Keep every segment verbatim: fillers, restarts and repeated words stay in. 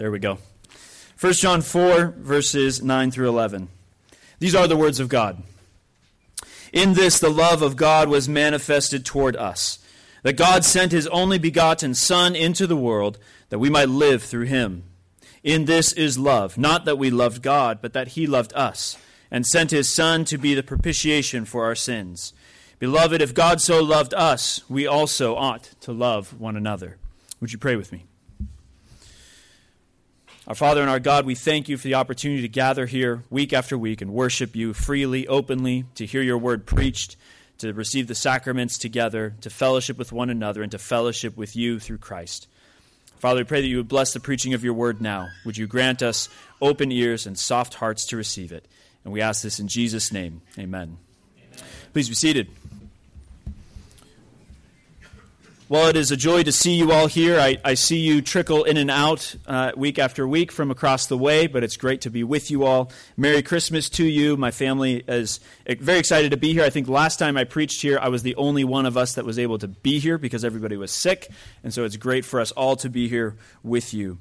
There we go. First John four, verses nine through eleven. These are the words of God. In this the love of God was manifested toward us, that God sent his only begotten Son into the world, that we might live through him. In this is love, not that we loved God, but that he loved us, and sent his Son to be the propitiation for our sins. Beloved, if God so loved us, we also ought to love one another. Would you pray with me? Our Father and our God, we thank you for the opportunity to gather here week after week and worship you freely, openly, to hear your word preached, to receive the sacraments together, to fellowship with one another, and to fellowship with you through Christ. Father, we pray that you would bless the preaching of your word now. Would you grant us open ears and soft hearts to receive it? And we ask this in Jesus' name. Amen. Amen. Please be seated. Well, it is a joy to see you all here. I, I see you trickle in and out uh, week after week from across the way, but it's great to be with you all. Merry Christmas to you. My family is very excited to be here. I think last time I preached here, I was the only one of us that was able to be here because everybody was sick, and so it's great for us all to be here with you.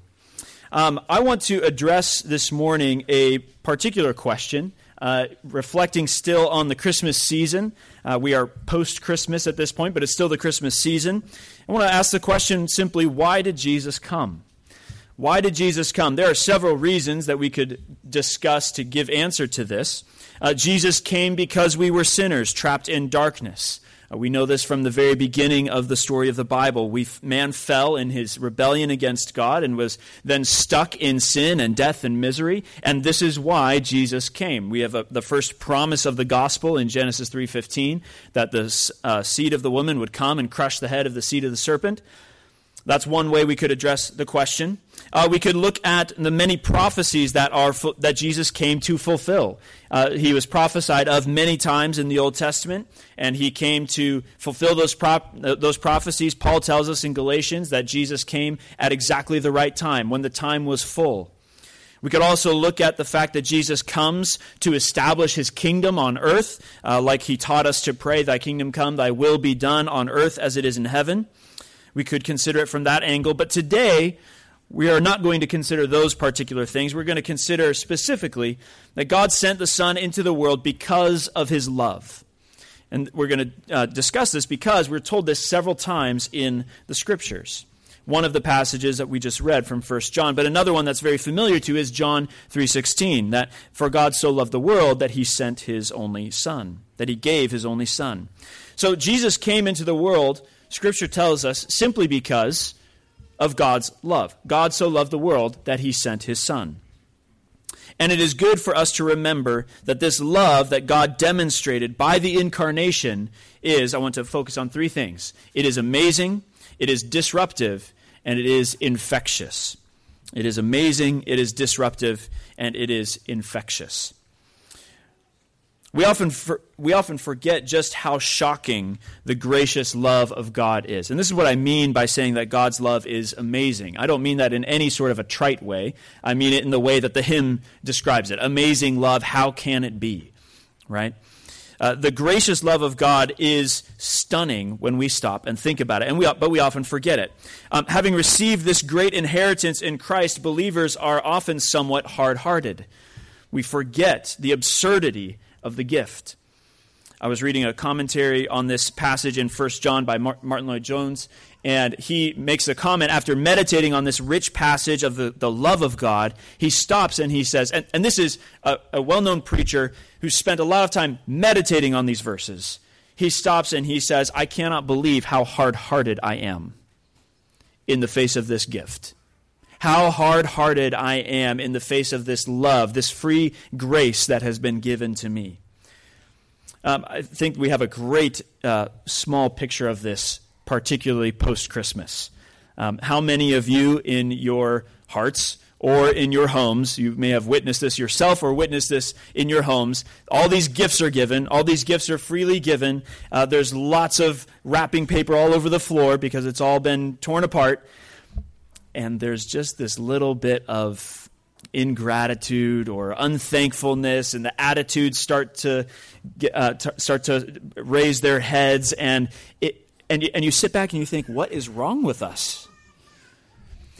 Um, I want to address this morning a particular question, uh, reflecting still on the Christmas season. Uh, we are post-Christmas at this point, but it's still the Christmas season. I want to ask the question simply, why did Jesus come? Why did Jesus come? There are several reasons that we could discuss to give answer to this. Uh, Jesus came because we were sinners trapped in darkness. Uh, we know this from the very beginning of the story of the Bible. We, man fell in his rebellion against God and was then stuck in sin and death and misery, and this is why Jesus came. We have a, the first promise of the gospel in Genesis three fifteen, that the uh, seed of the woman would come and crush the head of the seed of the serpent. That's one way we could address the question. Uh, we could look at the many prophecies that are fu- that Jesus came to fulfill. Uh, he was prophesied of many times in the Old Testament, and he came to fulfill those prop- uh, those prophecies. Paul tells us in Galatians that Jesus came at exactly the right time, when the time was full. We could also look at the fact that Jesus comes to establish his kingdom on earth, uh, like he taught us to pray, "Thy kingdom come, thy will be done on earth as it is in heaven." We could consider it from that angle, but today we are not going to consider those particular things. We're going to consider specifically that God sent the Son into the world because of his love. And we're going to uh, discuss this because we're told this several times in the Scriptures. One of the passages that we just read from First John, but another one that's very familiar to is John three sixteen, that for God so loved the world that he sent his only Son, that he gave his only Son. So Jesus came into the world, Scripture tells us, simply because of God's love. God so loved the world that he sent his Son. And it is good for us to remember that this love that God demonstrated by the incarnation is, I want to focus on three things. It is amazing, it is disruptive, and it is infectious. It is amazing, it is disruptive, and it is infectious. We often for, we often forget just how shocking the gracious love of God is. And this is what I mean by saying that God's love is amazing. I don't mean that in any sort of a trite way. I mean it in the way that the hymn describes it. Amazing love, how can it be? Right? Uh, the gracious love of God is stunning when we stop and think about it, and we but we often forget it. Um, having received this great inheritance in Christ, believers are often somewhat hard-hearted. We forget the absurdity of the gift. I was reading a commentary on this passage in First John by Martin Lloyd-Jones, and he makes a comment after meditating on this rich passage of the, the love of God. He stops and he says, and, and this is a, a well-known preacher who spent a lot of time meditating on these verses. He stops and he says, I cannot believe how hard-hearted I am in the face of this gift. How hard-hearted I am in the face of this love, this free grace that has been given to me. Um, I think we have a great uh, small picture of this, particularly post-Christmas. Um, how many of you in your hearts or in your homes, you may have witnessed this yourself or witnessed this in your homes, all these gifts are given, all these gifts are freely given. Uh, there's lots of wrapping paper all over the floor because it's all been torn apart. And there's just this little bit of ingratitude or unthankfulness, and the attitudes start to get, uh, t- start to raise their heads, and it and you, and you sit back and you think, what is wrong with us?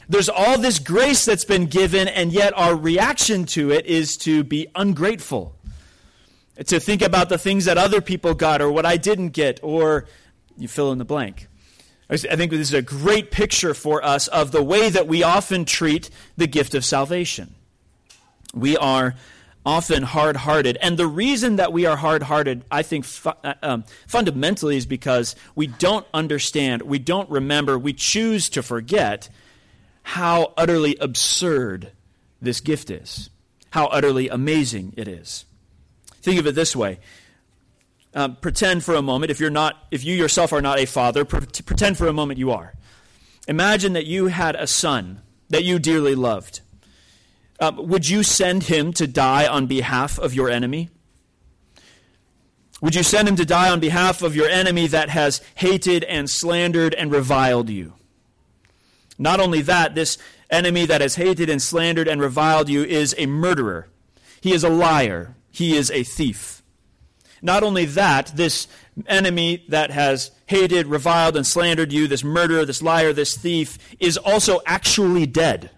There's all this grace that's been given, and yet our reaction to it is to be ungrateful, to think about the things that other people got or what I didn't get, or you fill in the blank. I think this is a great picture for us of the way that we often treat the gift of salvation. We are often hard-hearted, and the reason that we are hard-hearted, I think, fu- um, fundamentally is because we don't understand, we don't remember, we choose to forget how utterly absurd this gift is, how utterly amazing it is. Think of it this way. Um, pretend for a moment, if you're not, if you yourself are not a father, pre- pretend for a moment you are. Imagine that you had a son that you dearly loved. Uh, would you send him to die on behalf of your enemy? Would you send him to die on behalf of your enemy that has hated and slandered and reviled you? Not only that, this enemy that has hated and slandered and reviled you is a murderer. He is a liar. He is a thief. Not only that, this enemy that has hated, reviled, and slandered you, this murderer, this liar, this thief, is also actually dead.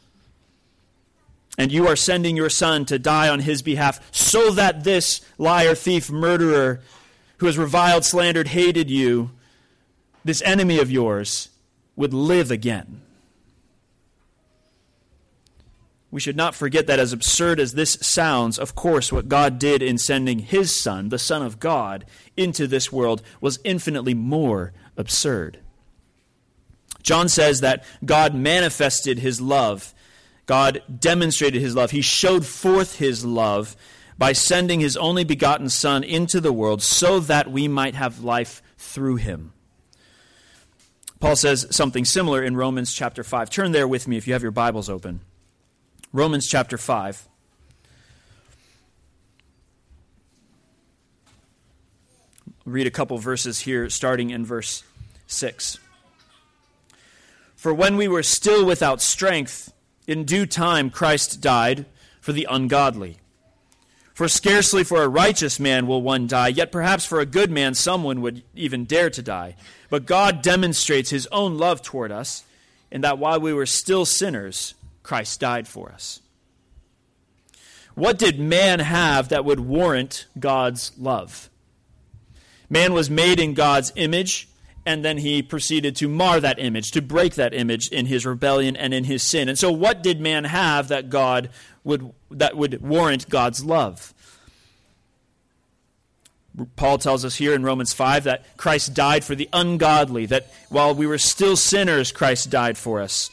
And you are sending your son to die on his behalf so that this liar, thief, murderer, who has reviled, slandered, hated you, this enemy of yours, would live again. We should not forget that as absurd as this sounds, of course, what God did in sending his Son, the Son of God, into this world was infinitely more absurd. John says that God manifested his love. God demonstrated his love. He showed forth his love by sending his only begotten Son into the world so that we might have life through him. Paul says something similar in Romans chapter five. Turn there with me if you have your Bibles open. Romans chapter five. I'll read a couple verses here, starting in verse six. For when we were still without strength, in due time Christ died for the ungodly. For scarcely for a righteous man will one die, yet perhaps for a good man someone would even dare to die. But God demonstrates his own love toward us, in that while we were still sinners, Christ died for us. What did man have that would warrant God's love? Man was made in God's image, and then he proceeded to mar that image, to break that image in his rebellion and in his sin. And so what did man have that God would that would warrant God's love? Paul tells us here in Romans five that Christ died for the ungodly, that while we were still sinners, Christ died for us.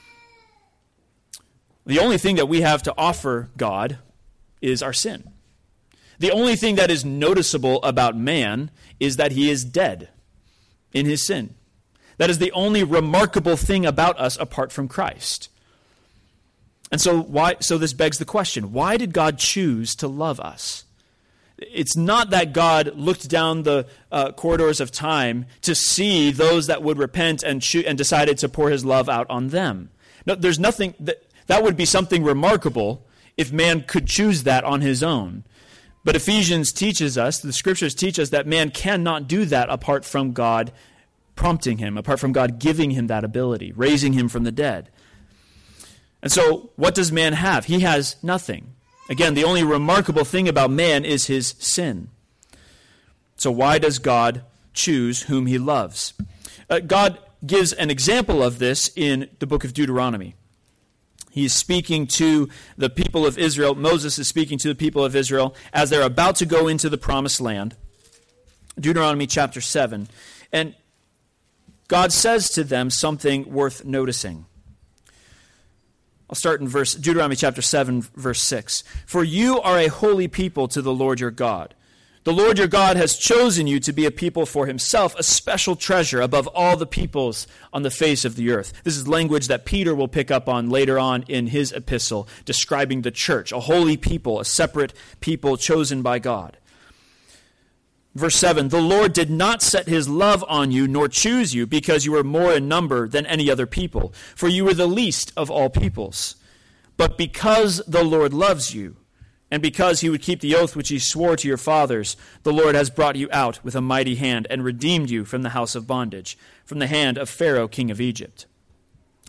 The only thing that we have to offer God is our sin. The only thing that is noticeable about man is that he is dead in his sin. That is the only remarkable thing about us apart from Christ. And so why so this begs the question, why did God choose to love us? It's not that God looked down the uh, corridors of time to see those that would repent and cho- and decided to pour his love out on them. No, there's nothing that That would be something remarkable if man could choose that on his own. But Ephesians teaches us, the scriptures teach us that man cannot do that apart from God prompting him, apart from God giving him that ability, raising him from the dead. And so what does man have? He has nothing. Again, the only remarkable thing about man is his sin. So why does God choose whom he loves? Uh, God gives an example of this in the book of Deuteronomy. He's speaking to the people of Israel. Moses is speaking to the people of Israel as they're about to go into the promised land. Deuteronomy chapter seven. And God says to them something worth noticing. I'll start in verse Deuteronomy chapter seven, verse six. For you are a holy people to the Lord your God. The Lord your God has chosen you to be a people for himself, a special treasure above all the peoples on the face of the earth. This is language that Peter will pick up on later on in his epistle, describing the church, a holy people, a separate people chosen by God. Verse seven, the Lord did not set his love on you, nor choose you, because you were more in number than any other people, for you were the least of all peoples. But because the Lord loves you, and because he would keep the oath which he swore to your fathers, the Lord has brought you out with a mighty hand and redeemed you from the house of bondage, from the hand of Pharaoh, king of Egypt.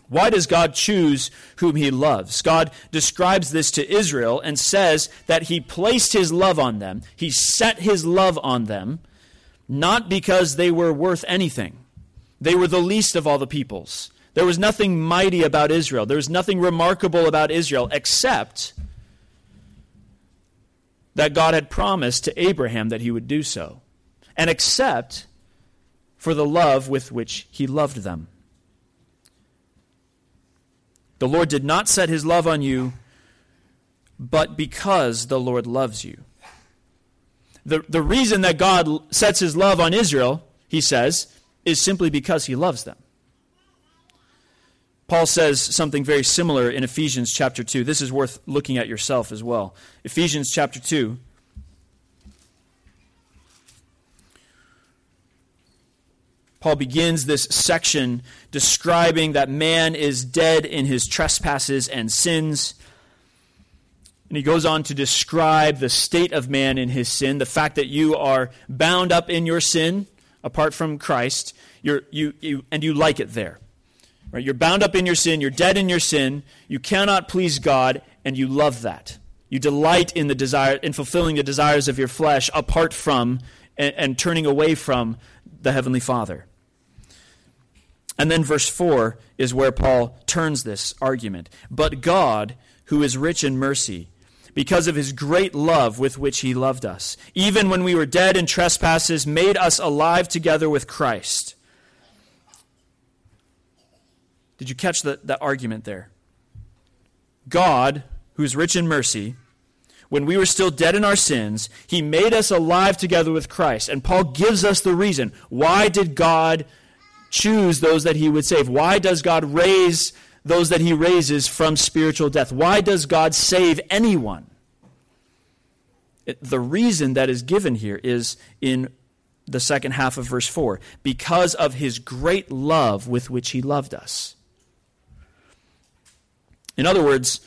Why does God choose whom he loves? God describes this to Israel and says that he placed his love on them. He set his love on them, not because they were worth anything. They were the least of all the peoples. There was nothing mighty about Israel. There was nothing remarkable about Israel except that God had promised to Abraham that he would do so, and except for the love with which he loved them. The Lord did not set his love on you, but because the Lord loves you. The, the reason that God sets his love on Israel, he says, is simply because he loves them. Paul says something very similar in Ephesians chapter two. This is worth looking at yourself as well. Ephesians chapter two. Paul begins this section describing that man is dead in his trespasses and sins. And he goes on to describe the state of man in his sin, the fact that you are bound up in your sin apart from Christ, you're, you, you, and you like it there. Right? You're bound up in your sin, you're dead in your sin, you cannot please God, and you love that. You delight in the desire, in fulfilling the desires of your flesh apart from and, and turning away from the Heavenly Father. And then verse four is where Paul turns this argument. But God, who is rich in mercy, because of his great love with which he loved us, even when we were dead in trespasses, made us alive together with Christ. Did you catch the, that argument there? God, who is rich in mercy, when we were still dead in our sins, he made us alive together with Christ. And Paul gives us the reason. Why did God choose those that he would save? Why does God raise those that he raises from spiritual death? Why does God save anyone? It, the reason that is given here is in the second half of verse four. Because of his great love with which he loved us. In other words,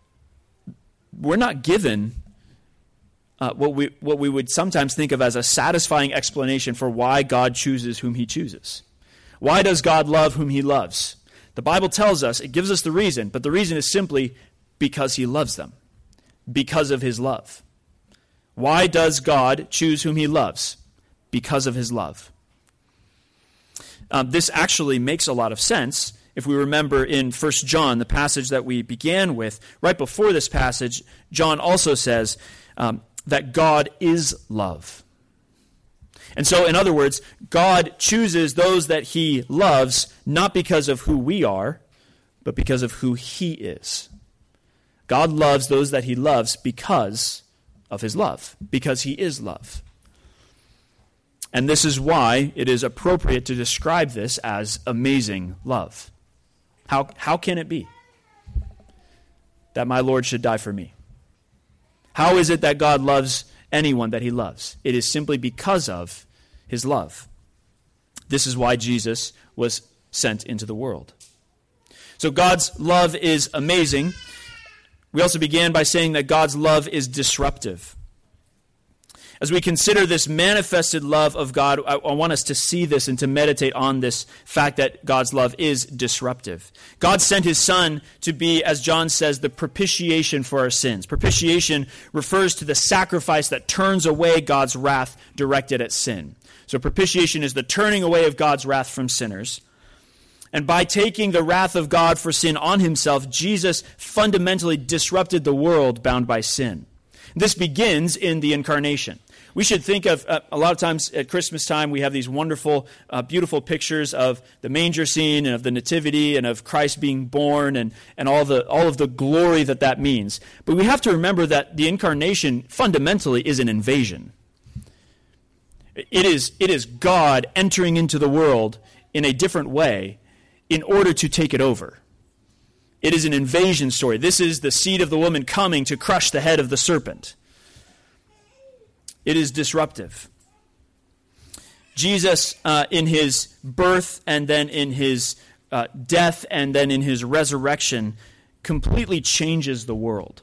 we're not given uh, what we what we would sometimes think of as a satisfying explanation for why God chooses whom he chooses. Why does God love whom he loves? The Bible tells us, it gives us the reason, but the reason is simply because he loves them, because of his love. Why does God choose whom he loves? Because of his love. Um, this actually makes a lot of sense if we remember in First John, the passage that we began with. Right before this passage, John also says um, that God is love. And so, in other words, God chooses those that he loves not because of who we are, but because of who he is. God loves those that he loves because of his love, because he is love. And this is why it is appropriate to describe this as amazing love. How, how can it be that my Lord should die for me? How is it that God loves anyone that he loves? It is simply because of his love. This is why Jesus was sent into the world. So God's love is amazing. We also began by saying that God's love is disruptive. As we consider this manifested love of God, I, I want us to see this and to meditate on this fact that God's love is disruptive. God sent his Son to be, as John says, the propitiation for our sins. Propitiation refers to the sacrifice that turns away God's wrath directed at sin. So propitiation is the turning away of God's wrath from sinners. And by taking the wrath of God for sin on himself, Jesus fundamentally disrupted the world bound by sin. This begins in the incarnation. We should think of, uh, a lot of times at Christmas time, we have these wonderful, uh, beautiful pictures of the manger scene and of the nativity and of Christ being born and, and all the all of the glory that that means. But we have to remember that the incarnation fundamentally is an invasion. It is, it is God entering into the world in a different way in order to take it over. It is an invasion story. This is the seed of the woman coming to crush the head of the serpent. It is disruptive. Jesus, uh, in his birth and then in his uh, death and then in his resurrection, completely changes the world.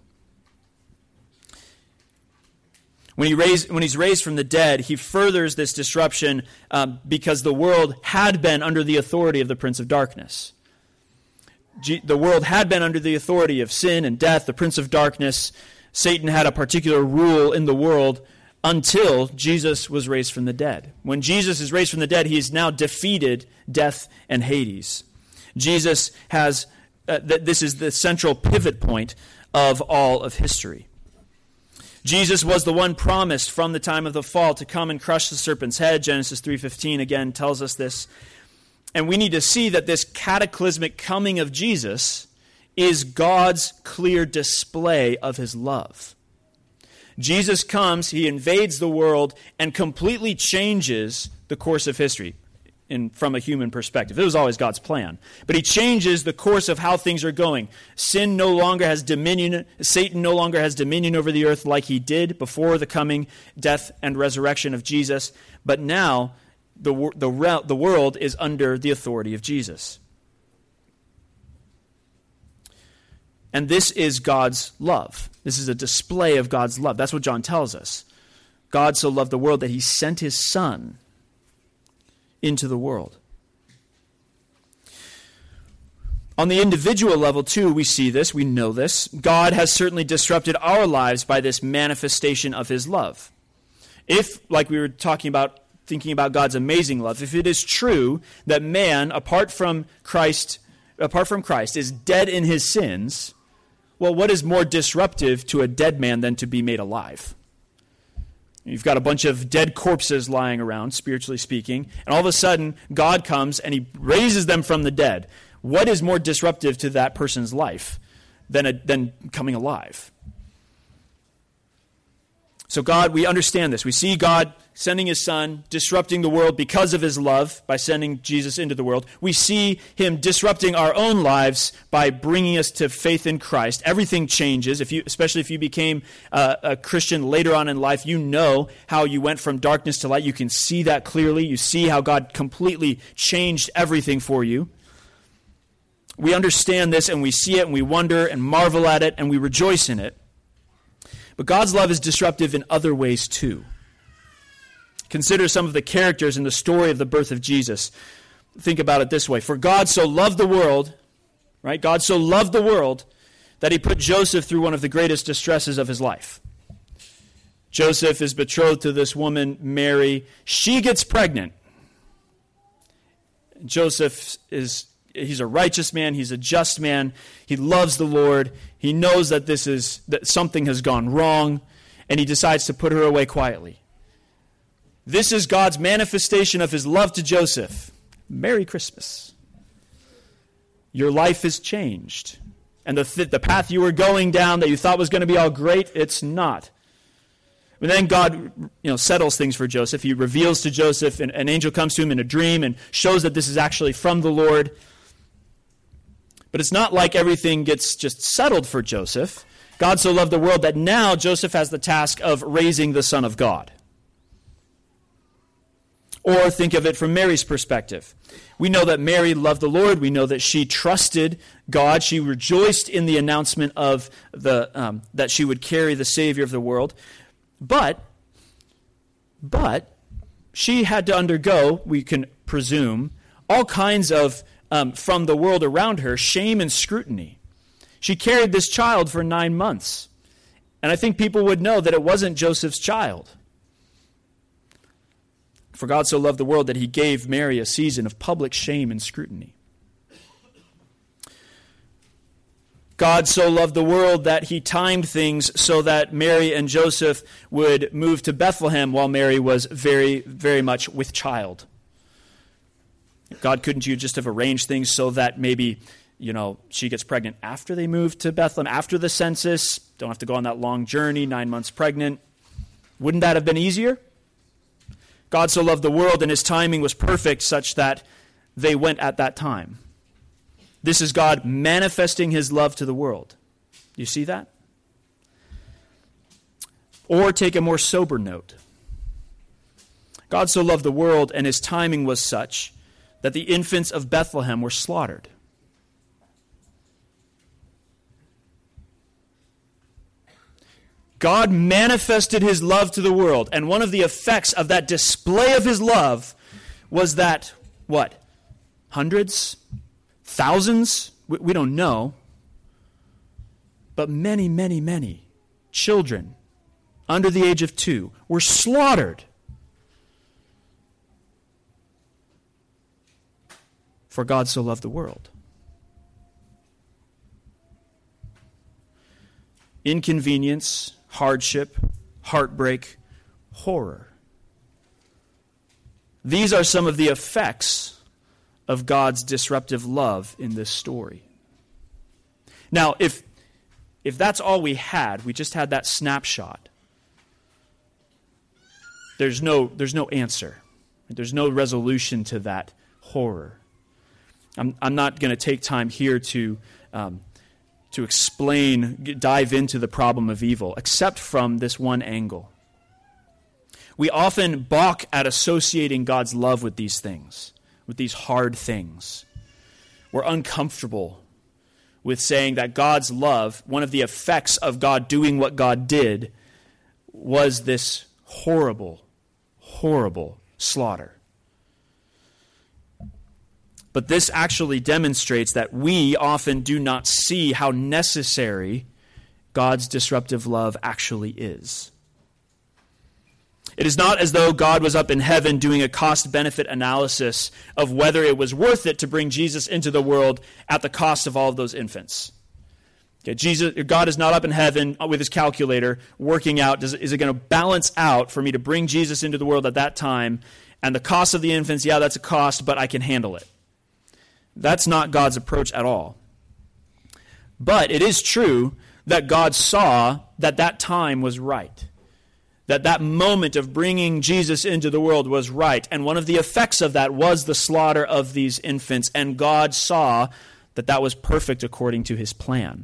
When, he raised, when he's raised from the dead, he furthers this disruption um, because the world had been under the authority of the Prince of Darkness. G- the world had been under the authority of sin and death, the prince of darkness. Satan had a particular rule in the world until Jesus was raised from the dead. When Jesus is raised from the dead, he has now defeated death and Hades. Jesus has, uh, th- this is the central pivot point of all of history. Jesus was the one promised from the time of the fall to come and crush the serpent's head. Genesis three fifteen again tells us this. And we need to see that this cataclysmic coming of Jesus is God's clear display of his love. Jesus comes, he invades the world, and completely changes the course of history in, from a human perspective. It was always God's plan. But he changes the course of how things are going. Sin no longer has dominion, Satan no longer has dominion over the earth like he did before the coming, death, and resurrection of Jesus. But now, the, the, the world is under the authority of Jesus. And this is God's love. This is a display of God's love. That's what John tells us. God so loved the world that he sent his Son into the world. On the individual level, too, we see this, we know this. God has certainly disrupted our lives by this manifestation of his love. If, like we were talking about, thinking about God's amazing love, if it is true that man, apart from Christ, apart from Christ, is dead in his sins, well, what is more disruptive to a dead man than to be made alive? You've got a bunch of dead corpses lying around, spiritually speaking, and all of a sudden, God comes and he raises them from the dead. What is more disruptive to that person's life than, a, than coming alive? So God, we understand this. We see God sending his Son, disrupting the world because of his love by sending Jesus into the world. We see him disrupting our own lives by bringing us to faith in Christ. Everything changes, if you, especially if you became uh, a Christian later on in life. You know how you went from darkness to light. You can see that clearly. You see how God completely changed everything for you. We understand this and we see it and we wonder and marvel at it and we rejoice in it. But God's love is disruptive in other ways too. Consider some of the characters in the story of the birth of Jesus. Think about it this way. For God so loved the world, right? God so loved the world that he put Joseph through one of the greatest distresses of his life. Joseph is betrothed to this woman, Mary. She gets pregnant. Joseph is He's a righteous man. He's a just man. He loves the Lord. He knows that this is that something has gone wrong, and he decides to put her away quietly. This is God's manifestation of his love to Joseph. Merry Christmas. Your life is changed, and the th- the path you were going down that you thought was going to be all great, it's not. And then God, you know, settles things for Joseph. He reveals to Joseph, and an angel comes to him in a dream and shows that this is actually from the Lord. But it's not like everything gets just settled for Joseph. God so loved the world that now Joseph has the task of raising the Son of God. Or think of it from Mary's perspective. We know that Mary loved the Lord. We know that she trusted God. She rejoiced in the announcement of the um, that she would carry the Savior of the world. But, but she had to undergo, we can presume, all kinds of Um, from the world around her, shame and scrutiny. She carried this child for nine months. And I think people would know that it wasn't Joseph's child. For God so loved the world that he gave Mary a season of public shame and scrutiny. God so loved the world that he timed things so that Mary and Joseph would move to Bethlehem while Mary was very, very much with child. God, couldn't you just have arranged things so that maybe, you know, she gets pregnant after they move to Bethlehem, after the census, don't have to go on that long journey, nine months pregnant? Wouldn't that have been easier? God so loved the world and his timing was perfect such that they went at that time. This is God manifesting his love to the world. You see that? Or take a more sober note. God so loved the world and his timing was such that the infants of Bethlehem were slaughtered. God manifested his love to the world, and one of the effects of that display of his love was that, what? Hundreds? Thousands? we, we don't know, but many, many, many children under the age of two were slaughtered for God so loved the world. Inconvenience, hardship, heartbreak, horror. These are some of the effects of God's disruptive love in this story. Now, if if that's all we had, we just had that snapshot, there's no there's no answer. There's no resolution to that horror. I'm I'm not going to take time here to um, to explain, dive into the problem of evil, except from this one angle. We often balk at associating God's love with these things, with these hard things. We're uncomfortable with saying that God's love, one of the effects of God doing what God did, was this horrible, horrible slaughter. But this actually demonstrates that we often do not see how necessary God's disruptive love actually is. It is not as though God was up in heaven doing a cost-benefit analysis of whether it was worth it to bring Jesus into the world at the cost of all of those infants. Okay, Jesus, God is not up in heaven with his calculator working out, does, is it going to balance out for me to bring Jesus into the world at that time? And the cost of the infants, yeah, that's a cost, but I can handle it. That's not God's approach at all. But it is true that God saw that that time was right. That that moment of bringing Jesus into the world was right. And one of the effects of that was the slaughter of these infants. And God saw that that was perfect according to his plan.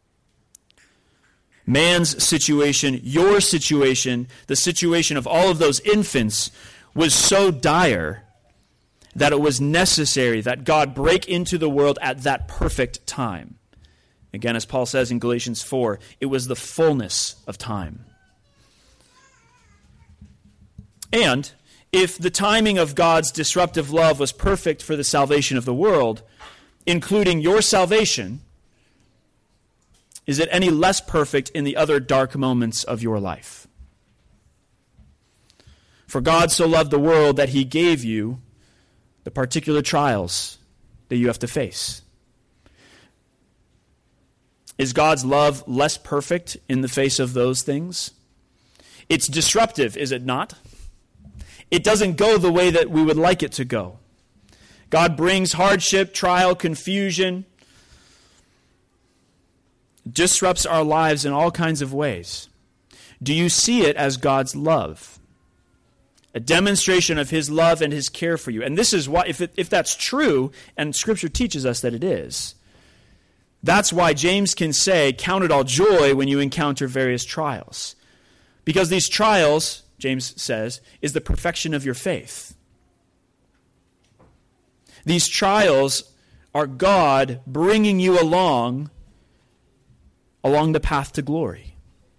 Man's situation, your situation, the situation of all of those infants was so dire that it was necessary that God break into the world at that perfect time. Again, as Paul says in Galatians four, it was the fullness of time. And if the timing of God's disruptive love was perfect for the salvation of the world, including your salvation, is it any less perfect in the other dark moments of your life? For God so loved the world that he gave you the particular trials that you have to face. Is God's love less perfect in the face of those things? It's disruptive, is it not? It doesn't go the way that we would like it to go. God brings hardship, trial, confusion, disrupts our lives in all kinds of ways. Do you see it as God's love? A demonstration of his love and his care for you. And this is why, if it, if that's true, and Scripture teaches us that it is, that's why James can say, count it all joy when you encounter various trials. Because these trials, James says, is the perfection of your faith. These trials are God bringing you along, along the path to glory.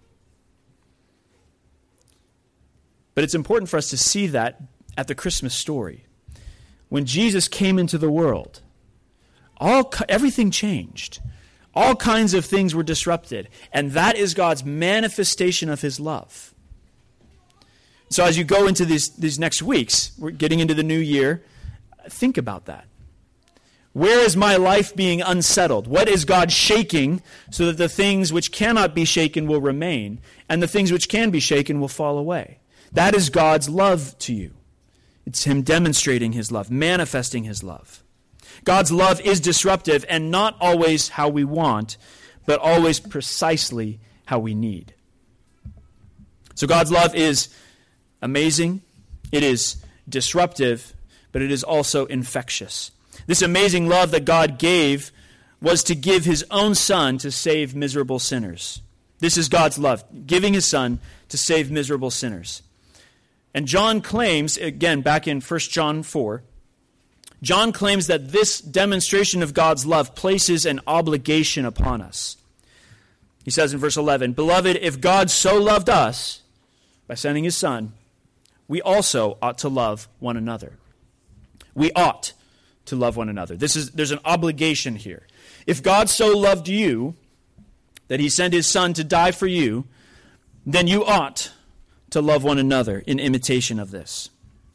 But it's important for us to see that at the Christmas story. When Jesus came into the world, all everything changed. All kinds of things were disrupted. And that is God's manifestation of his love. So as you go into these, these next weeks, we're getting into the new year, think about that. Where is my life being unsettled? What is God shaking so that the things which cannot be shaken will remain, and the things which can be shaken will fall away? That is God's love to you. It's him demonstrating his love, manifesting his love. God's love is disruptive and not always how we want, but always precisely how we need. So God's love is amazing, it is disruptive, but it is also infectious. This amazing love that God gave was to give his own Son to save miserable sinners. This is God's love, giving his Son to save miserable sinners. And John claims, again, back in First John four, John claims that this demonstration of God's love places an obligation upon us. He says in verse eleven, "Beloved, if God so loved us by sending his Son, we also ought to love one another." We ought to love one another. This is there's an obligation here. If God so loved you that he sent his Son to die for you, then you ought to love one another in imitation of this.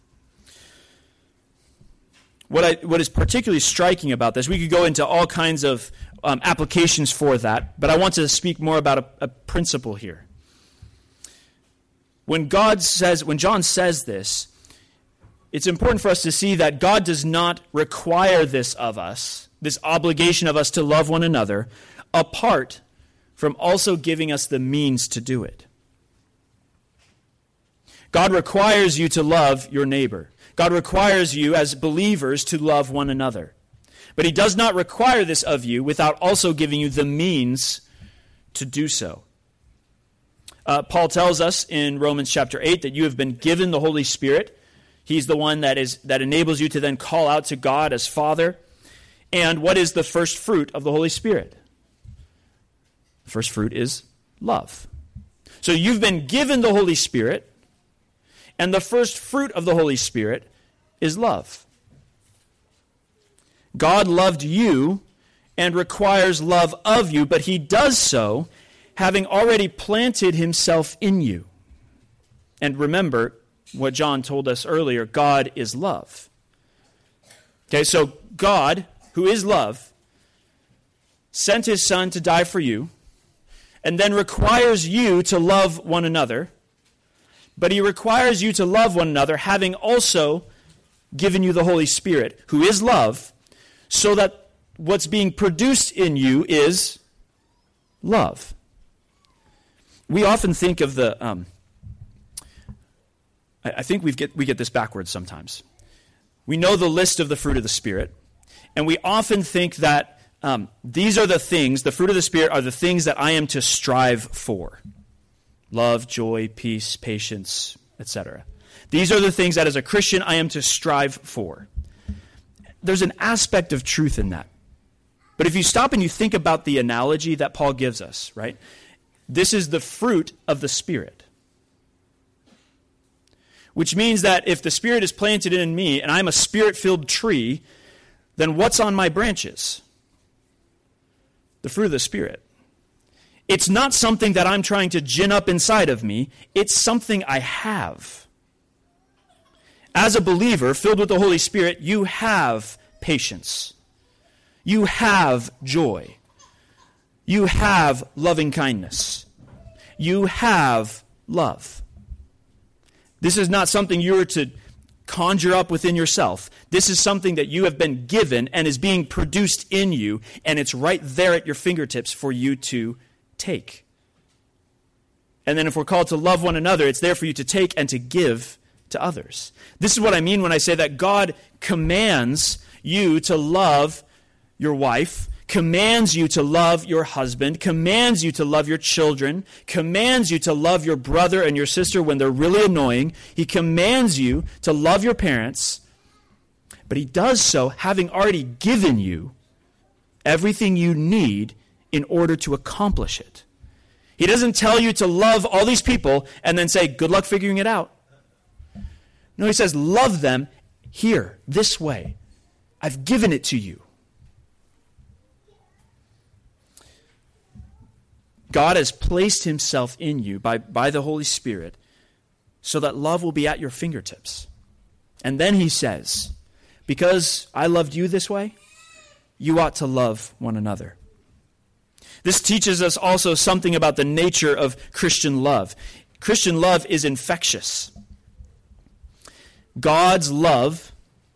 What I what is particularly striking about this, we could go into all kinds of um, applications for that, but I want to speak more about a, a principle here. When God says, when John says this, it's important for us to see that God does not require this of us, this obligation of us to love one another, apart from also giving us the means to do it. God requires you to love your neighbor. God requires you as believers to love one another. But he does not require this of you without also giving you the means to do so. Uh, Paul tells us in Romans chapter eight that you have been given the Holy Spirit. He's the one that is that enables you to then call out to God as Father. And what is the first fruit of the Holy Spirit? The first fruit is love. So you've been given the Holy Spirit, and the first fruit of the Holy Spirit is love. God loved you and requires love of you, but he does so having already planted himself in you. And remember what John told us earlier, God is love. Okay, so God, who is love, sent his Son to die for you, and then requires you to love one another. But he requires you to love one another, having also given you the Holy Spirit, who is love, so that what's being produced in you is love. We often think of the, um, I, I think we get we get this backwards sometimes. We know the list of the fruit of the Spirit, and we often think that um, these are the things, the fruit of the Spirit are the things that I am to strive for. Love, joy, peace, patience, et cetera. These are the things that as a Christian I am to strive for. There's an aspect of truth in that. But if you stop and you think about the analogy that Paul gives us, right? This is the fruit of the Spirit. Which means that if the Spirit is planted in me and I'm a Spirit-filled tree, then what's on my branches? The fruit of the Spirit. It's not something that I'm trying to gin up inside of me. It's something I have. As a believer filled with the Holy Spirit, you have patience. You have joy. You have loving kindness. You have love. This is not something you are to conjure up within yourself. This is something that you have been given and is being produced in you, and it's right there at your fingertips for you to take. And then if we're called to love one another, it's there for you to take and to give to others. This is what I mean when I say that God commands you to love your wife, commands you to love your husband, commands you to love your children, commands you to love your brother and your sister when they're really annoying. He commands you to love your parents, but he does so having already given you everything you need in order to accomplish it. He doesn't tell you to love all these people and then say, good luck figuring it out. No, he says, love them here, this way. I've given it to you. God has placed himself in you by, by the Holy Spirit so that love will be at your fingertips. And then he says, because I loved you this way, you ought to love one another. This teaches us also something about the nature of Christian love. Christian love is infectious. God's love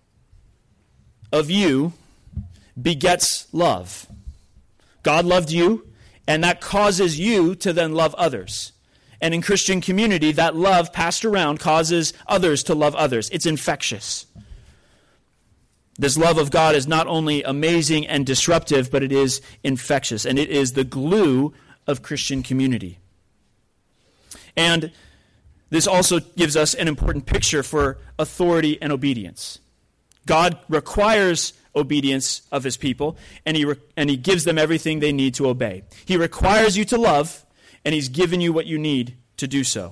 of you begets love. God loved you, and that causes you to then love others. And in Christian community, that love passed around causes others to love others. It's infectious. This love of God is not only amazing and disruptive, but it is infectious, and it is the glue of Christian community. And this also gives us an important picture for authority and obedience. God requires obedience of his people, and he re- and he gives them everything they need to obey. He requires you to love, and he's given you what you need to do so.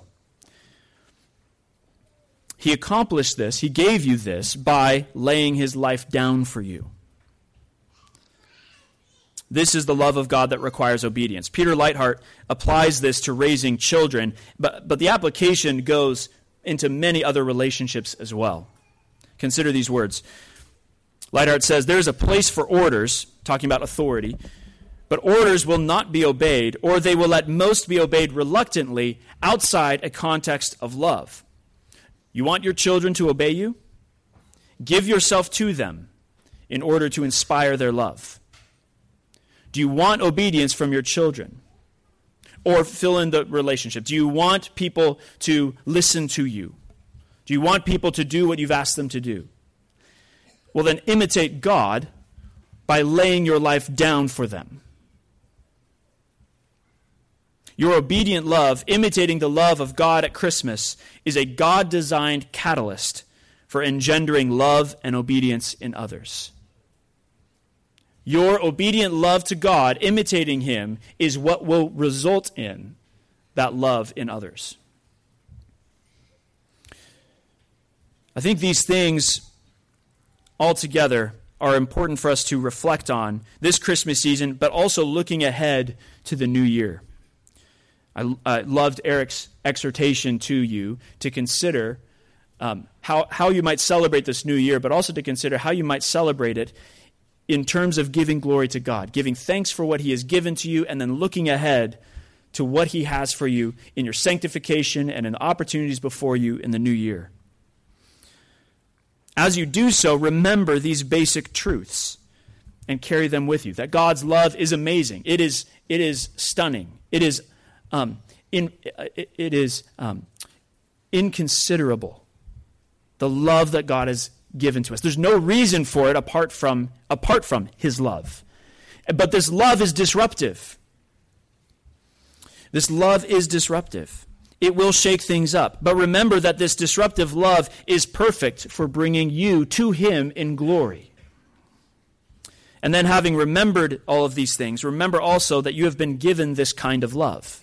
He accomplished this, he gave you this by laying his life down for you. This is the love of God that requires obedience. Peter Leithart applies this to raising children, but, but the application goes into many other relationships as well. Consider these words. Leithart says, there is a place for orders, talking about authority, but orders will not be obeyed, or they will at most be obeyed reluctantly outside a context of love. You want your children to obey you? Give yourself to them in order to inspire their love. Do you want obedience from your children? Or fill in the relationship. Do you want people to listen to you? Do you want people to do what you've asked them to do? Well, then imitate God by laying your life down for them. Your obedient love, imitating the love of God at Christmas, is a God-designed catalyst for engendering love and obedience in others. Your obedient love to God, imitating Him, is what will result in that love in others. I think these things altogether are important for us to reflect on this Christmas season, but also looking ahead to the new year. I, I loved Eric's exhortation to you to consider um, how, how you might celebrate this new year, but also to consider how you might celebrate it in terms of giving glory to God, giving thanks for what He has given to you, and then looking ahead to what He has for you in your sanctification and in opportunities before you in the new year. As you do so, remember these basic truths and carry them with you, that God's love is amazing. It is, it is stunning. It is, um, in, it, it is um, inconsiderable, the love that God has given to us. There's no reason for it apart from apart from His love. But this love is disruptive. This love is disruptive. It will shake things up. But remember that this disruptive love is perfect for bringing you to Him in glory. And then, having remembered all of these things, remember also that you have been given this kind of love.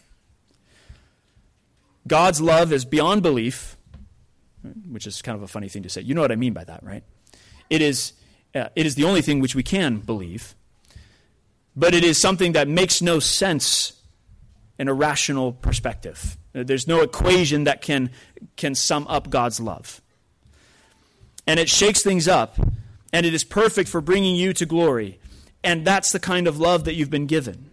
God's love is beyond belief, which is kind of a funny thing to say. You know what I mean by that, right? It is, uh, it is the only thing which we can believe, but it is something that makes no sense in a rational perspective. There's no equation that can, can sum up God's love. And it shakes things up, and it is perfect for bringing you to glory, and that's the kind of love that you've been given.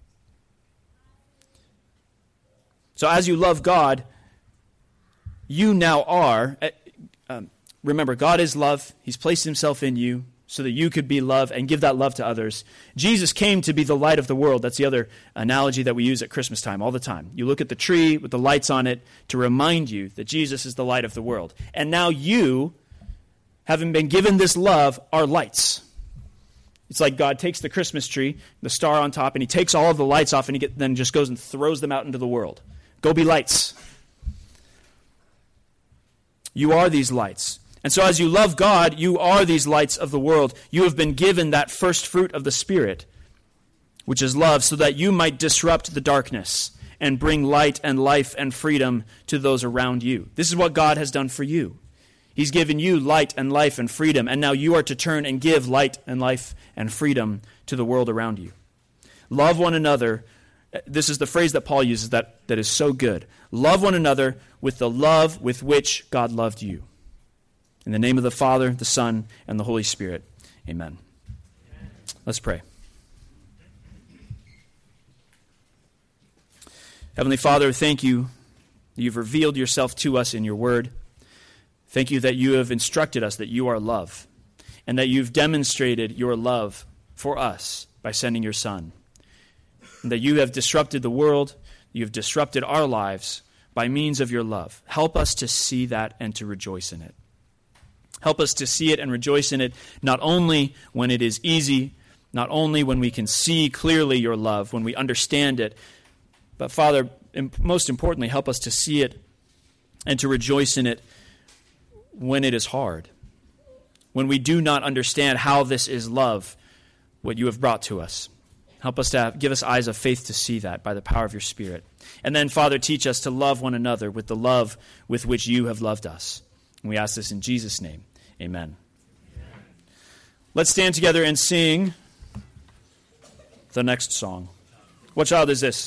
So as you love God, you now are, um, remember, God is love. He's placed Himself in you so that you could be love and give that love to others. Jesus came to be the light of the world. That's the other analogy that we use at Christmas time all the time. You look at the tree with the lights on it to remind you that Jesus is the light of the world. And now you, having been given this love, are lights. It's like God takes the Christmas tree, the star on top, and He takes all of the lights off and He get, then just goes and throws them out into the world. Go be lights. You are these lights. And so as you love God, you are these lights of the world. You have been given that first fruit of the Spirit, which is love, so that you might disrupt the darkness and bring light and life and freedom to those around you. This is what God has done for you. He's given you light and life and freedom, and now you are to turn and give light and life and freedom to the world around you. Love one another. This is the phrase that Paul uses that, that is so good. Love one another with the love with which God loved you. In the name of the Father, the Son, and the Holy Spirit. Amen. Amen. Let's pray. Heavenly Father, thank you that you've revealed yourself to us in your word. Thank you that you have instructed us that you are love, and that you've demonstrated your love for us by sending your Son. And that you have disrupted the world, you have disrupted our lives by means of your love. Help us to see that and to rejoice in it. Help us to see it and rejoice in it, not only when it is easy, not only when we can see clearly your love, when we understand it, but Father, most importantly, help us to see it and to rejoice in it when it is hard, when we do not understand how this is love, what you have brought to us. Help us to have, give us eyes of faith to see that by the power of your Spirit. And then, Father, teach us to love one another with the love with which you have loved us. And we ask this in Jesus' name. Amen. Amen. Let's stand together and sing the next song. What child is this?